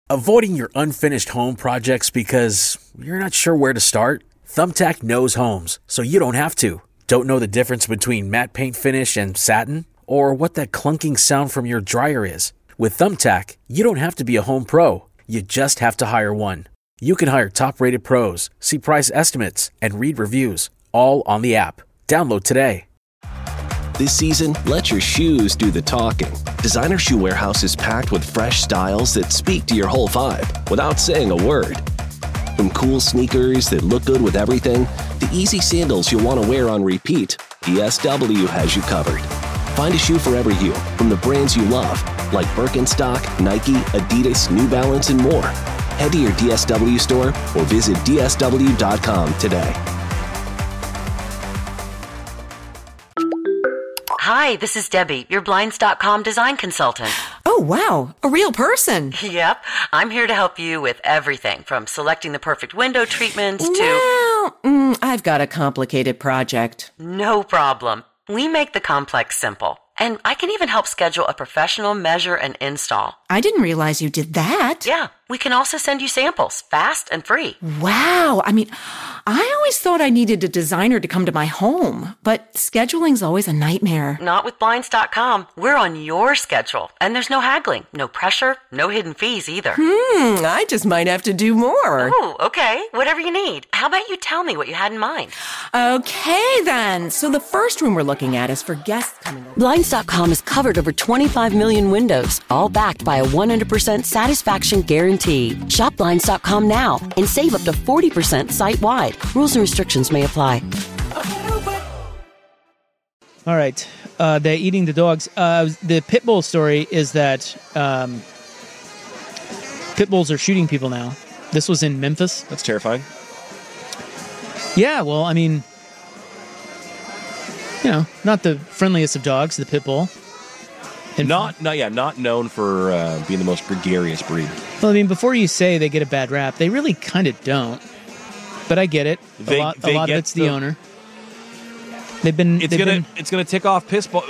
Avoiding your unfinished home projects because you're not sure where to start? Thumbtack knows homes, so you don't have to. Don't know the difference between matte paint finish and satin? Or what that clunking sound from your dryer is? With Thumbtack, you don't have to be a home pro. You just have to hire one. You can hire top-rated pros, see price estimates, and read reviews, all on the app. Download today. This season, let your shoes do the talking. Designer Shoe Warehouse is packed with fresh styles that speak to your whole vibe without saying a word. From cool sneakers that look good with everything, to easy sandals you'll want to wear on repeat, DSW has you covered. Find a shoe for every you from the brands you love, like Birkenstock, Nike, Adidas, New Balance, and more. Head to your DSW store or visit dsw.com today. Hi, this is Debbie, your Blinds.com design consultant. Oh, wow. A real person. Yep. I'm here to help you with everything from selecting the perfect window treatments to... Well, I've got a complicated project. No problem. We make the complex simple. And I can even help schedule a professional measure and install. I didn't realize you did that. Yeah. We can also send you samples, fast and free. Wow. I mean, I always thought I needed a designer to come to my home, but scheduling's always a nightmare. Not with Blinds.com. We're on your schedule, and there's no haggling, no pressure, no hidden fees either. I just might have to do more. Oh, okay. Whatever you need. How about you tell me what you had in mind? Okay, then. So the first room we're looking at is for guests coming over. Blinds.com has covered over 25 million windows, all backed by a 100% satisfaction guarantee. Shop Blinds.com now and save up to 40% site-wide. Rules and restrictions may apply. All right. They're eating the dogs. The pit bull story is that pit bulls are shooting people now. This was in Memphis. That's terrifying. Yeah, well, I mean, you know, not the friendliest of dogs, the pit bull. And not known for being the most gregarious breed. Well, I mean, before you say they get a bad rap, they really kind of don't. But I get it. A lot of it's the owner. It's gonna tick off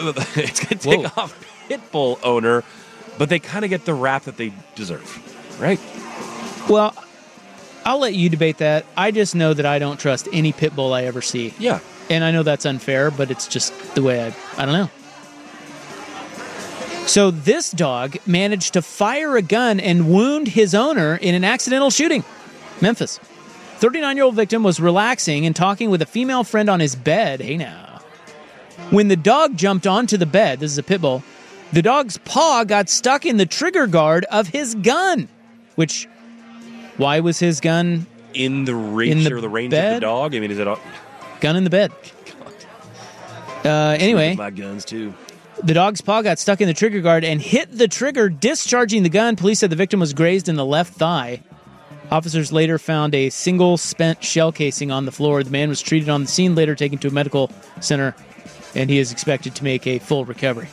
pit bull owner, but they kind of get the rap that they deserve, right? Well, I'll let you debate that. I just know that I don't trust any pit bull I ever see. Yeah, and I know that's unfair, but it's just the way I don't know. So this dog managed to fire a gun and wound his owner in an accidental shooting. Memphis. 39-year-old victim was relaxing and talking with a female friend on his bed. Hey now. When the dog jumped onto the bed, this is a pit bull, the dog's paw got stuck in the trigger guard of his gun. Which, why was his gun in the range of the dog? I mean, is it all... Gun in the bed. Anyway. My guns too. The dog's paw got stuck in the trigger guard and hit the trigger, discharging the gun. Police said the victim was grazed in the left thigh. Officers later found a single spent shell casing on the floor. The man was treated on the scene, later taken to a medical center, and he is expected to make a full recovery.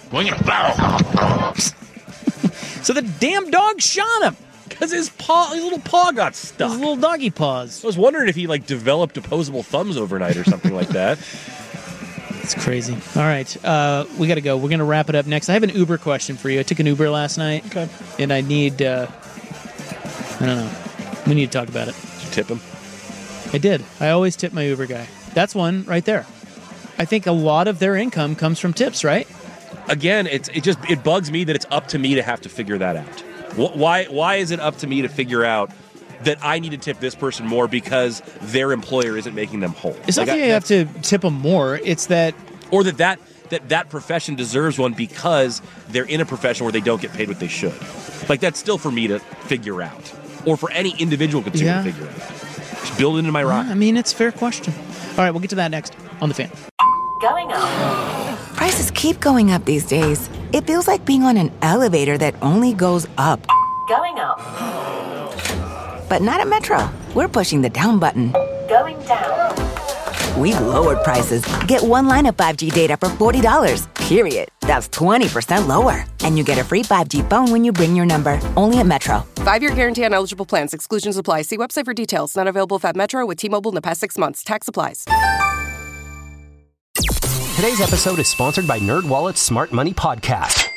So the damn dog shot him. Because his little paw got stuck. His little doggy paws. I was wondering if he developed opposable thumbs overnight or something like that. It's crazy. All right, we got to go. We're going to wrap it up next. I have an Uber question for you. I took an Uber last night. Okay. And I need, I don't know. We need to talk about it. Did you tip him? I did. I always tip my Uber guy. That's one right there. I think a lot of their income comes from tips, right? Again, it bugs me that it's up to me to have to figure that out. Why is it up to me to figure out that I need to tip this person more because their employer isn't making them whole? It's not that you have to tip them more. It's that... Or that profession deserves one because they're in a profession where they don't get paid what they should. That's still for me to figure out. Or for any individual consumer to figure out. Just build it into my ride. I mean, it's a fair question. All right, we'll get to that next on The Fan. Going up. Prices keep going up these days. It feels like being on an elevator that only goes up. Going up. But not at Metro. We're pushing the down button. Going down. We've lowered prices. Get one line of 5G data for $40, period. That's 20% lower. And you get a free 5G phone when you bring your number. Only at Metro. 5-year guarantee on eligible plans. Exclusions apply. See website for details. Not available at Metro with T-Mobile in the past 6 months. Tax applies. Today's episode is sponsored by NerdWallet's Smart Money Podcast.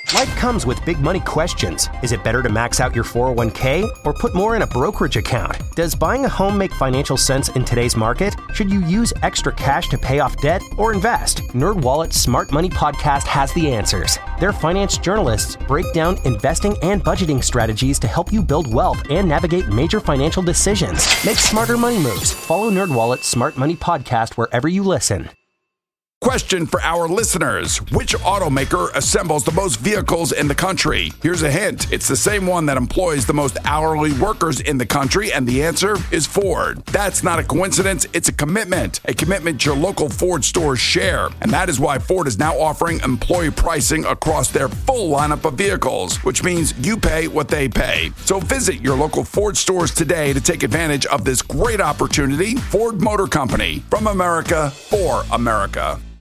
Life comes with big money questions. Is it better to max out your 401k or put more in a brokerage account? Does buying a home make financial sense in today's market? Should you use extra cash to pay off debt or invest? NerdWallet's Smart Money Podcast has the answers. Their finance journalists break down investing and budgeting strategies to help you build wealth and navigate major financial decisions. Make smarter money moves. Follow NerdWallet's Smart Money Podcast wherever you listen. Question for our listeners. Which automaker assembles the most vehicles in the country? Here's a hint. It's the same one that employs the most hourly workers in the country, and the answer is Ford. That's not a coincidence. It's a commitment your local Ford stores share. And that is why Ford is now offering employee pricing across their full lineup of vehicles, which means you pay what they pay. So visit your local Ford stores today to take advantage of this great opportunity. Ford Motor Company, from America, for America.